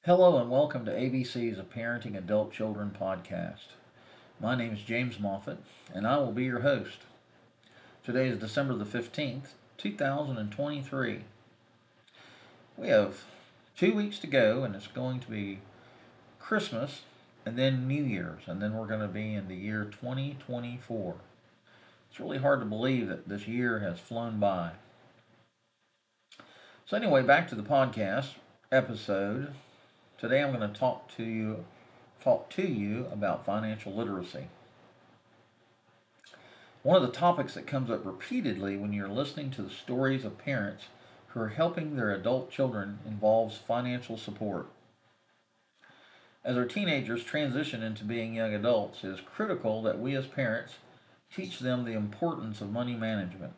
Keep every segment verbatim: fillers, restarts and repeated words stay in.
Hello and welcome to A B C's A Parenting Adult Children podcast. My name is James Moffat and I will be your host. Today is December the fifteenth, two thousand twenty-three. We have two weeks to go and it's going to be Christmas and then New Year's and then we're going to be in the year twenty twenty-four. It's really hard to believe that this year has flown by. So anyway, back to the podcast episode. Today I'm going to talk to you talk to you about financial literacy. One of the topics that comes up repeatedly when you're listening to the stories of parents who are helping their adult children involves financial support. As our teenagers transition into being young adults, it is critical that we as parents teach them the importance of money management.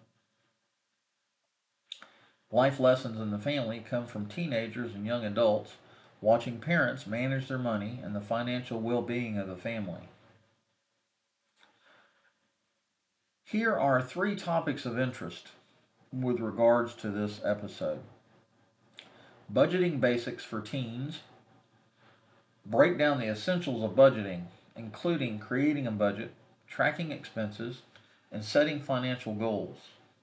Life lessons in the family come from teenagers and young adults watching parents manage their money and the financial well being of the family. Here are three topics of interest with regards to this episode: budgeting basics for teens, break down the essentials of budgeting, including creating a budget, tracking expenses, and setting financial goals.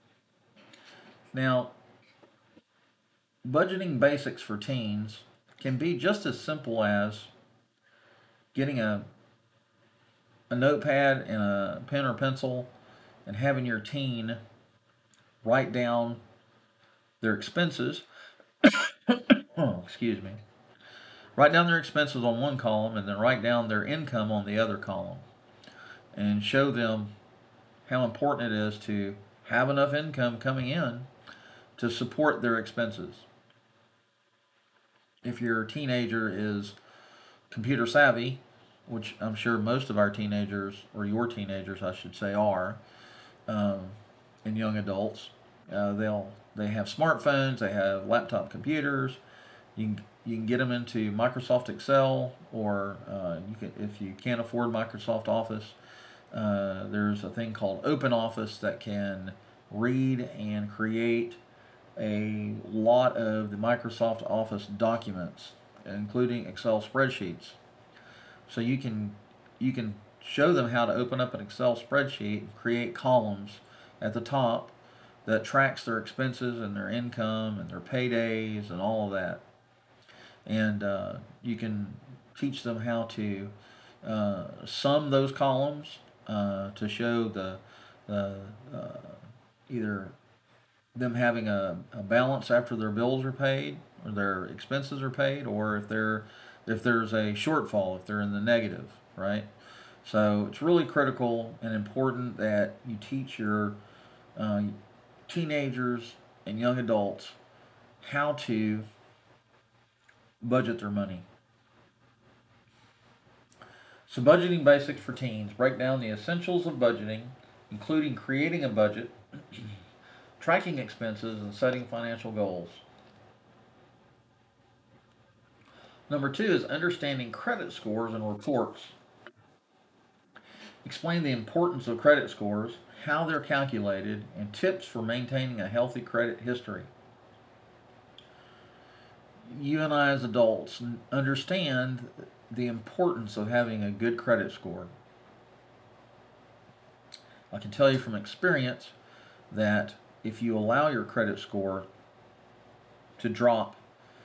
Now, budgeting basics for teens can be just as simple as getting a, a notepad and a pen or pencil and having your teen write down their expenses. Oh, excuse me. Write down their expenses on one column and then write down their income on the other column and show them how important it is to have enough income coming in to support their expenses. If your teenager is computer savvy, which I'm sure most of our teenagers, or your teenagers, I should say, are, um, and young adults, uh, they'll they have smartphones, they have laptop computers. You can you can get them into Microsoft Excel, or uh, you can, if you can't afford Microsoft Office, uh, there's a thing called Open Office that can read and create a lot of the Microsoft Office documents, including Excel spreadsheets. So you can you can show them how to open up an Excel spreadsheet and create columns at the top that tracks their expenses and their income and their paydays and all of that. And uh, you can teach them how to uh, sum those columns uh, to show the, the uh, either them having a, a balance after their bills are paid or their expenses are paid, or if they're if there's a shortfall, if they're in the negative, right? So it's really critical and important that you teach your uh, teenagers and young adults how to budget their money. So, budgeting basics for teens break down the essentials of budgeting, including creating a budget, tracking expenses, and setting financial goals. Number two is understanding credit scores and reports. Explain the importance of credit scores, how they're calculated, and tips for maintaining a healthy credit history. You and I, as adults, understand the importance of having a good credit score. I can tell you from experience that if you allow your credit score to drop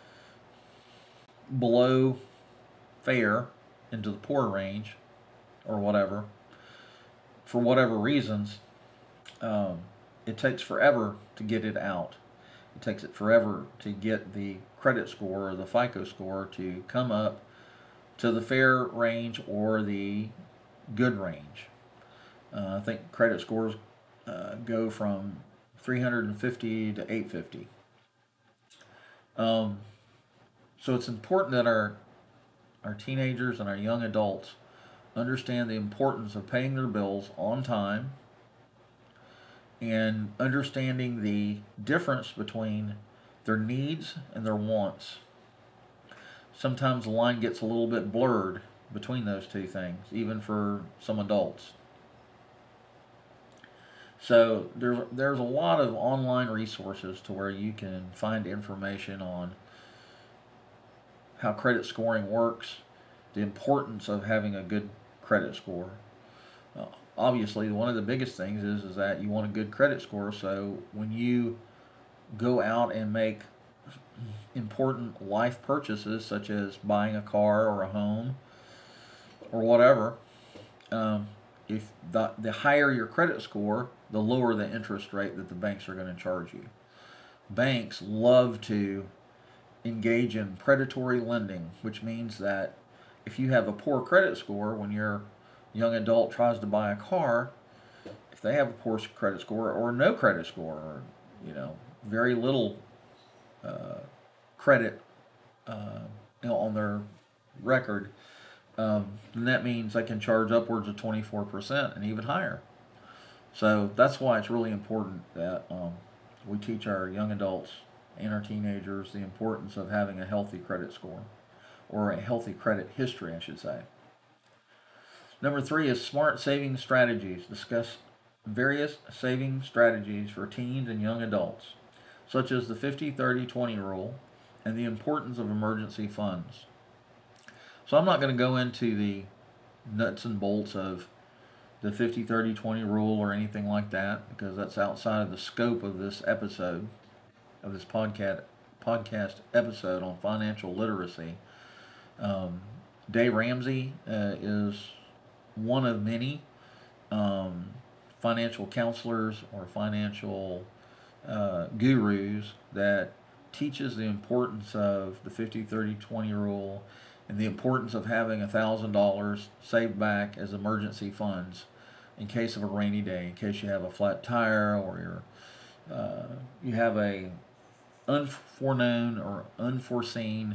below fair into the poor range or whatever, for whatever reasons, um, it takes forever to get it out. It takes it forever to get the credit score or the FICO score to come up to the fair range or the good range. Uh, I think credit scores uh, go from three hundred fifty to eight hundred fifty. Um, so it's important that our our teenagers and our young adults understand the importance of paying their bills on time and understanding the difference between their needs and their wants. Sometimes the line gets a little bit blurred between those two things, even for some adults. So there's there's a lot of online resources to where you can find information on how credit scoring works, the importance of having a good credit score. Uh, Obviously, one of the biggest things is is that you want a good credit score. So when you go out and make important life purchases, such as buying a car or a home or whatever, um, if the, the higher your credit score, the lower the interest rate that the banks are going to charge you. Banks love to engage in predatory lending, which means that if you have a poor credit score when your young adult tries to buy a car, if they have a poor credit score or no credit score or you know very little uh, credit uh, you know, on their record, um, then that means they can charge upwards of twenty-four percent and even higher. So that's why it's really important that um, we teach our young adults and our teenagers the importance of having a healthy credit score, or a healthy credit history, I should say. Number three is smart saving strategies. Discuss various saving strategies for teens and young adults, such as the fifty thirty twenty rule and the importance of emergency funds. So I'm not going to go into the nuts and bolts of the fifty thirty twenty rule or anything like that because that's outside of the scope of this episode, of this podcast podcast episode on financial literacy. Um, Dave Ramsey uh, is one of many um, financial counselors or financial uh, gurus that teaches the importance of the fifty thirty twenty rule and the importance of having one thousand dollars saved back as emergency funds in case of a rainy day, in case you have a flat tire or you're, uh, you have a unforeknown or unforeseen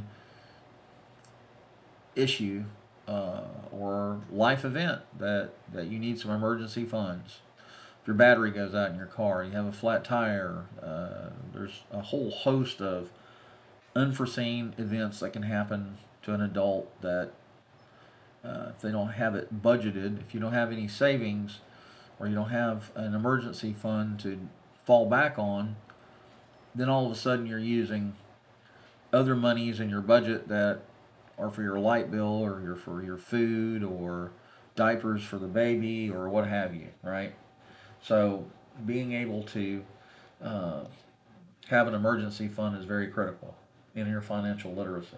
issue uh, or life event that, that you need some emergency funds. If your battery goes out in your car, you have a flat tire, uh, there's a whole host of unforeseen events that can happen to an adult that uh, if they don't have it budgeted, if you don't have any savings or you don't have an emergency fund to fall back on, then all of a sudden you're using other monies in your budget that are for your light bill or your for your food or diapers for the baby or what have you, right? So being able to uh, have an emergency fund is very critical in your financial literacy.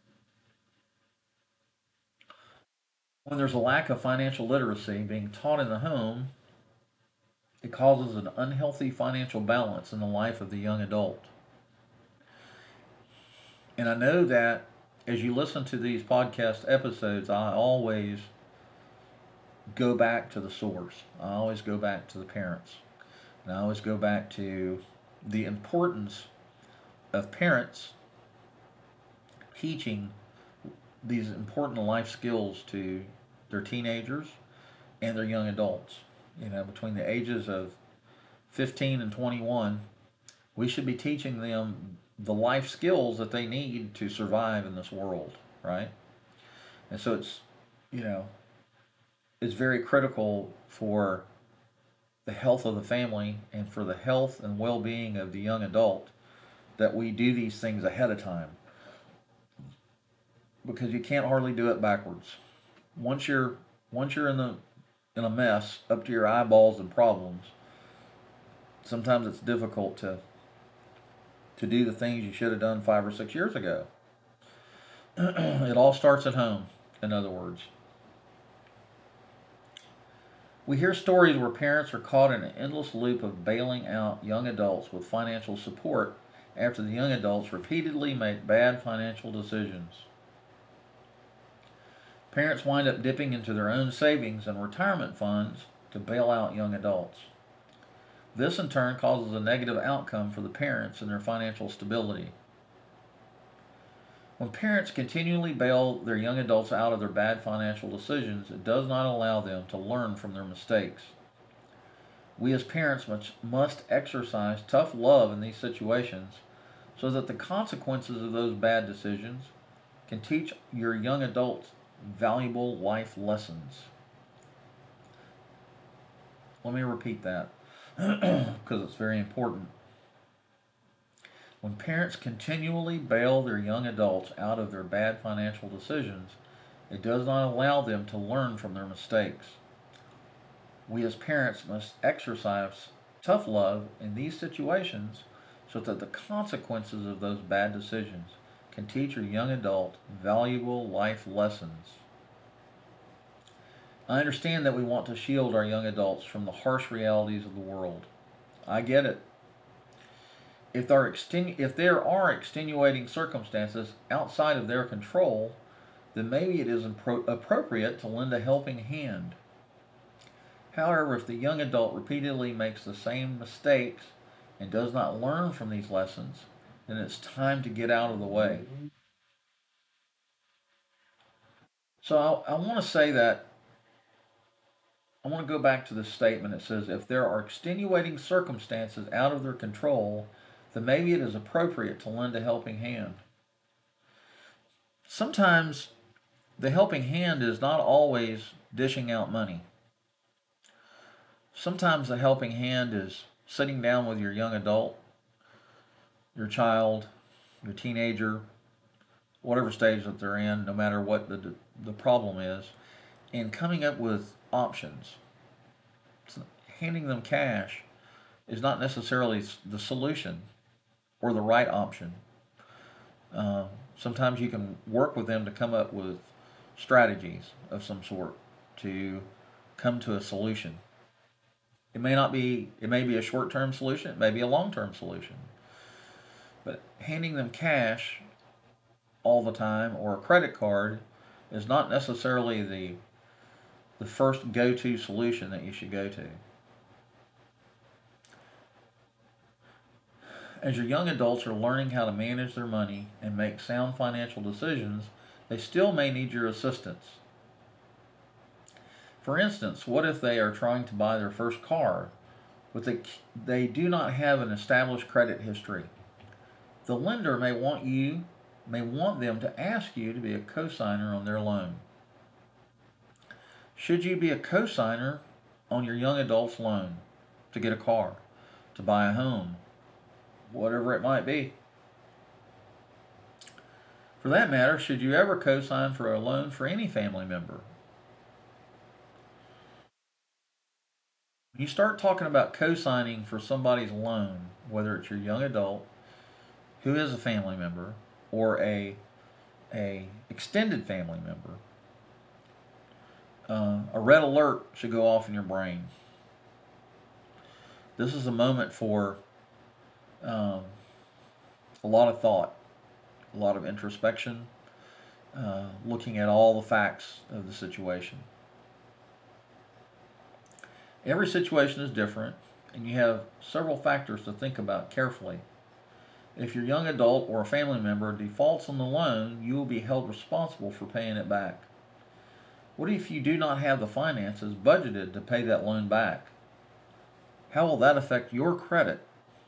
When there's a lack of financial literacy being taught in the home, it causes an unhealthy financial balance in the life of the young adult. And I know that as you listen to these podcast episodes, I always go back to the source. I always go back to the parents. And I always go back to the importance of parents teaching these important life skills to their teenagers and their young adults. You know, between the ages of fifteen and twenty-one, we should be teaching them the life skills that they need to survive in this world, right? And so it's, you know, it's very critical for the health of the family and for the health and well-being of the young adult that we do these things ahead of time because you can't hardly do it backwards. Once you're once you're in the in a mess up to your eyeballs in problems, sometimes it's difficult to to do the things you should have done five or six years ago. It all starts at home, in other words. We hear stories where parents are caught in an endless loop of bailing out young adults with financial support after the young adults repeatedly make bad financial decisions. Parents wind up dipping into their own savings and retirement funds to bail out young adults. This in turn causes a negative outcome for the parents and their financial stability. When parents continually bail their young adults out of their bad financial decisions, it does not allow them to learn from their mistakes. We as parents must, must exercise tough love in these situations so that the consequences of those bad decisions can teach your young adults valuable life lessons. Let me repeat that because it's very important. When parents continually bail their young adults out of their bad financial decisions, it does not allow them to learn from their mistakes. We as parents must exercise tough love in these situations so that the consequences of those bad decisions can teach your young adult valuable life lessons. I understand that we want to shield our young adults from the harsh realities of the world. I get it. If there, are extenu- if there are extenuating circumstances outside of their control, then maybe it is impro- appropriate to lend a helping hand. However, if the young adult repeatedly makes the same mistakes and does not learn from these lessons, then it's time to get out of the way. So I, I want to say that I want to go back to this statement. It says, if there are extenuating circumstances out of their control, then maybe it is appropriate to lend a helping hand. Sometimes the helping hand is not always dishing out money. Sometimes the helping hand is sitting down with your young adult, your child, your teenager, whatever stage that they're in, no matter what the, the problem is, and coming up with options. Handing them cash is not necessarily the solution or the right option. Uh, Sometimes you can work with them to come up with strategies of some sort to come to a solution. It may not be, it may be a short term solution, it may be a long term solution. But handing them cash all the time or a credit card is not necessarily the, the first go to solution that you should go to. As your young adults are learning how to manage their money and make sound financial decisions, they still may need your assistance. For instance, what if they are trying to buy their first car, but they, they do not have an established credit history? The lender may want you may want them to ask you to be a cosigner on their loan. Should you be a cosigner on your young adult's loan to get a car, to buy a home, whatever it might be? For that matter, should you ever co-sign for a loan for any family member? When you start talking about co-signing for somebody's loan, whether it's your young adult who is a family member or a a extended family member, uh, a red alert should go off in your brain. This is a moment for um, a lot of thought, a lot of introspection, uh, looking at all the facts of the situation. Every situation is different, and you have several factors to think about carefully. If your young adult or a family member defaults on the loan, you will be held responsible for paying it back. What if you do not have the finances budgeted to pay that loan back? How will that affect your credit?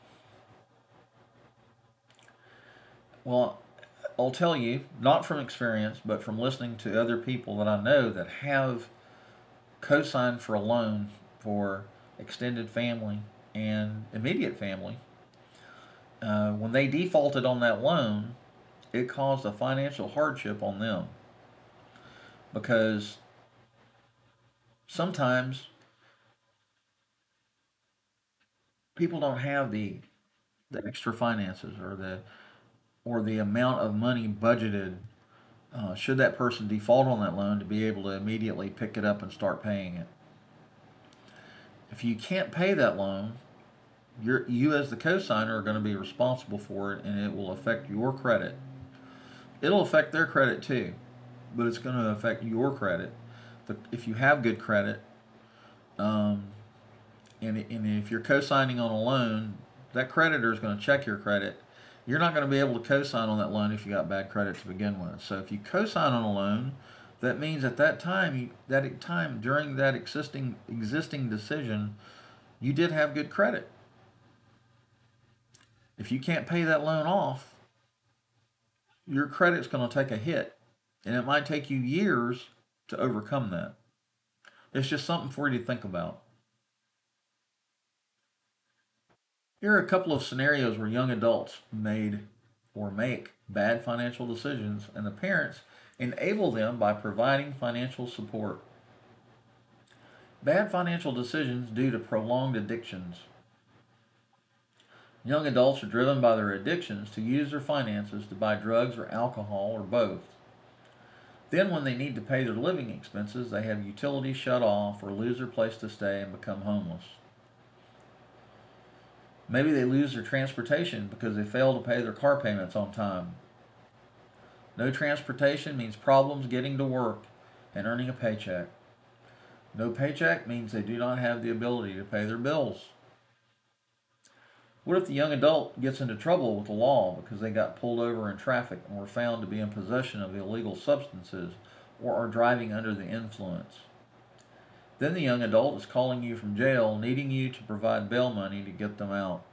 Well, I'll tell you, not from experience, but from listening to other people that I know that have co signed for a loan for extended family and immediate family. Uh, when they defaulted on that loan, it caused a financial hardship on them because sometimes people don't have the the extra finances or the or the amount of money budgeted uh, should that person default on that loan to be able to immediately pick it up and start paying it. If you can't pay that loan, you're, you as the cosigner are going to be responsible for it, and it will affect your credit. It'll affect their credit too, but it's going to affect your credit. The, if you have good credit, um, and, and if you're co-signing on a loan, that creditor is going to check your credit. You're not going to be able to co-sign on that loan if you got bad credit to begin with. So if you co-sign on a loan, that means at that time, you, that time during that existing existing decision, you did have good credit. If you can't pay that loan off, your credit's going to take a hit, and it might take you years to overcome that. It's just something for you to think about. Here are a couple of scenarios where young adults made or make bad financial decisions, and the parents enable them by providing financial support. Bad financial decisions due to prolonged addictions. Young adults are driven by their addictions to use their finances to buy drugs or alcohol or both. Then, when they need to pay their living expenses, they have utilities shut off or lose their place to stay and become homeless. Maybe they lose their transportation because they fail to pay their car payments on time. No transportation means problems getting to work and earning a paycheck. No paycheck means they do not have the ability to pay their bills. What if the young adult gets into trouble with the law because they got pulled over in traffic and were found to be in possession of illegal substances or are driving under the influence? Then the young adult is calling you from jail, needing you to provide bail money to get them out.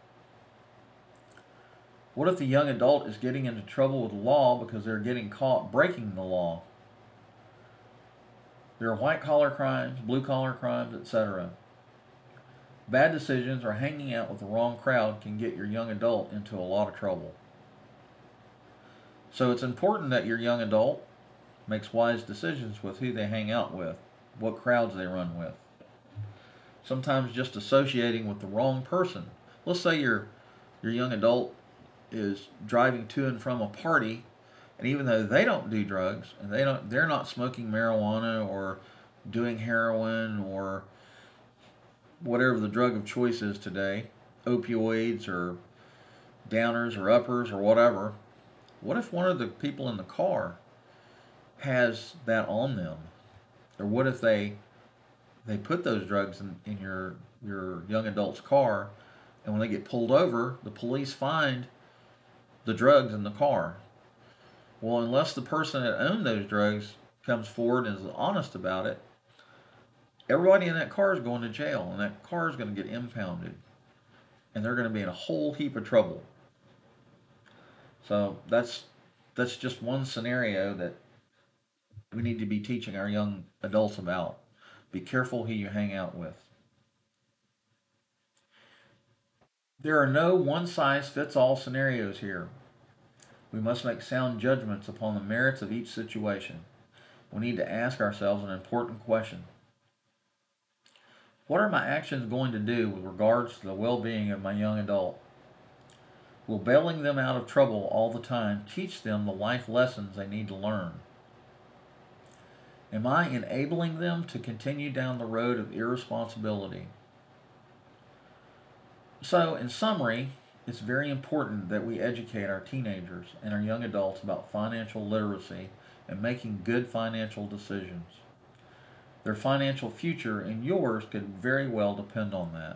What if the young adult is getting into trouble with the law because they're getting caught breaking the law? There are white collar crimes, blue collar crimes, et cetera. Bad decisions or hanging out with the wrong crowd can get your young adult into a lot of trouble. So it's important that your young adult makes wise decisions with who they hang out with, what crowds they run with. Sometimes just associating with the wrong person. Let's say your your young adult is driving to and from a party, and even though they don't do drugs and they don't they're not smoking marijuana or doing heroin or whatever the drug of choice is today, opioids or downers or uppers or whatever, what if one of the people in the car has that on them? Or what if they they put those drugs in, in your your young adult's car, and when they get pulled over, the police find the drugs in the car? Well, unless the person that owned those drugs comes forward and is honest about it, everybody in that car is going to jail, and that car is going to get impounded, and they're going to be in a whole heap of trouble. So that's that's just one scenario that we need to be teaching our young adults about. Be careful who you hang out with. There are no one size fits all scenarios here. We must make sound judgments upon the merits of each situation. We need to ask ourselves an important question. What are my actions going to do with regards to the well-being of my young adult? Will bailing them out of trouble all the time teach them the life lessons they need to learn? Am I enabling them to continue down the road of irresponsibility? So, in summary, it's very important that we educate our teenagers and our young adults about financial literacy and making good financial decisions. Their financial future and yours could very well depend on that.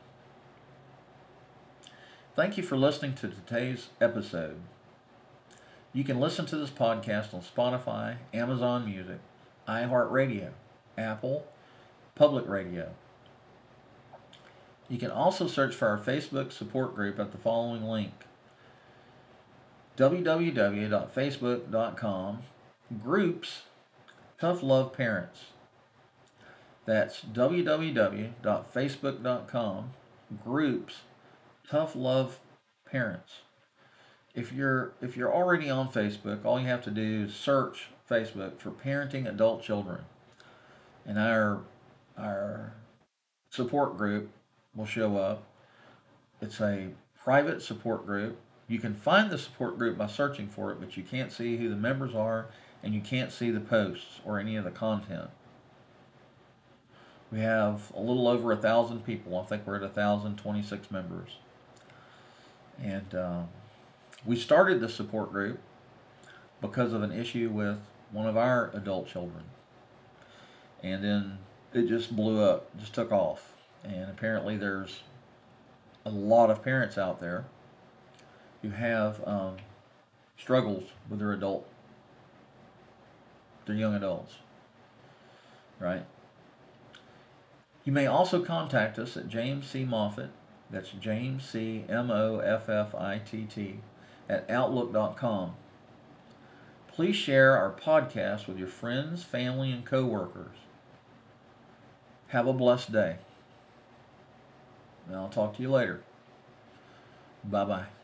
Thank you for listening to today's episode. You can listen to this podcast on Spotify, Amazon Music, iHeartRadio, Apple, Public Radio. You can also search for our Facebook support group at the following link: w w w dot facebook dot com groups Tough Love Parents. That's w w w dot facebook dot com groups Tough Love Parents. If you're if you're already on Facebook, all you have to do is search Facebook for Parenting Adult Children, and our our support group will show up. It's a private support group. You can find the support group by searching for it, but you can't see who the members are, and you can't see the posts or any of the content. We have a little over a thousand people. I think we're at a thousand twenty-six members, and um, we started the support group because of an issue with one of our adult children, and then it just blew up, just took off. And apparently there's a lot of parents out there who have um, struggles with their adult, their young adults, right? You may also contact us at James C. Moffitt, that's James C. M O F F I T T, at outlook dot com. Please share our podcast with your friends, family, and coworkers. Have a blessed day. And I'll talk to you later. Bye bye.